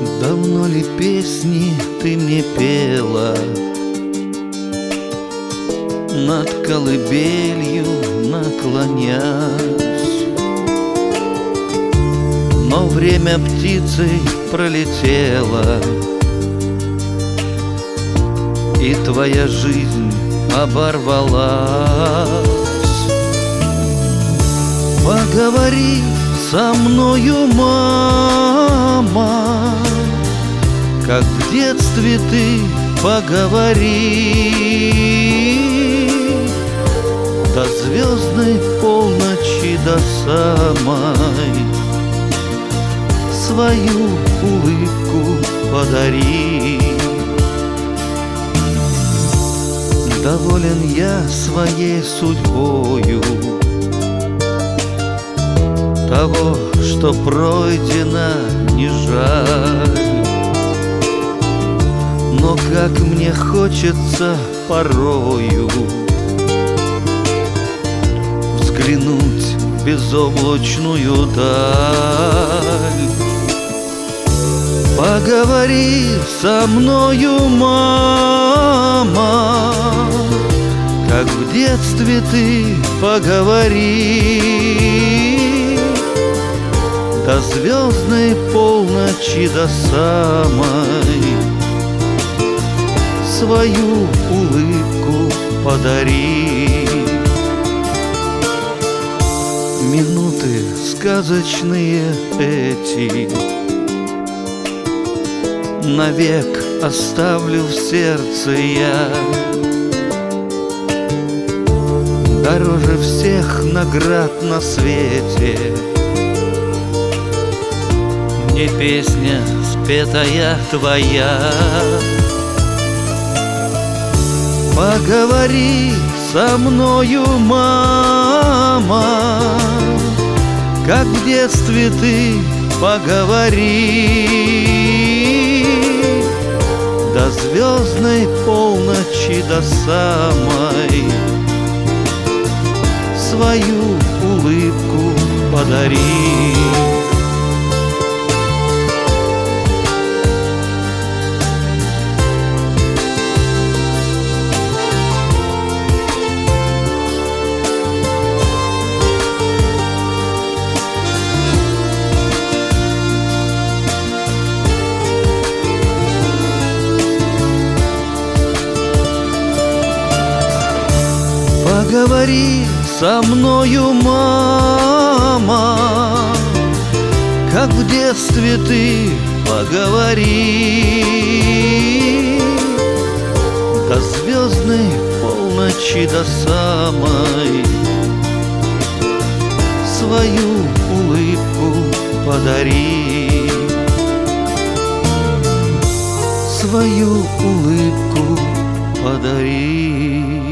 Давно ли песни ты мне пела, над колыбелью наклонясь? Но время птицей пролетело, и твоя жизнь оборвалась. Поговори со мною, мама, как в детстве ты поговори. До звездной полночи, до самой свою улыбку подари. Доволен я своей судьбою, того, что пройдено, не жаль. Но как мне хочется порою взглянуть в безоблачную даль. Поговори со мною, мама, как в детстве ты поговори. До звездной полночи, до самой свою улыбку подари. Минуты сказочные эти навек оставлю в сердце я. Дороже всех наград на свете мне песня спетая твоя. Поговори со мною, мама, как в детстве ты поговори. До звездной полночи, до самой свою улыбку подари. Поговори со мною, мама, как в детстве ты поговори. До звездной полночи, до самой свою улыбку подари. Свою улыбку подари.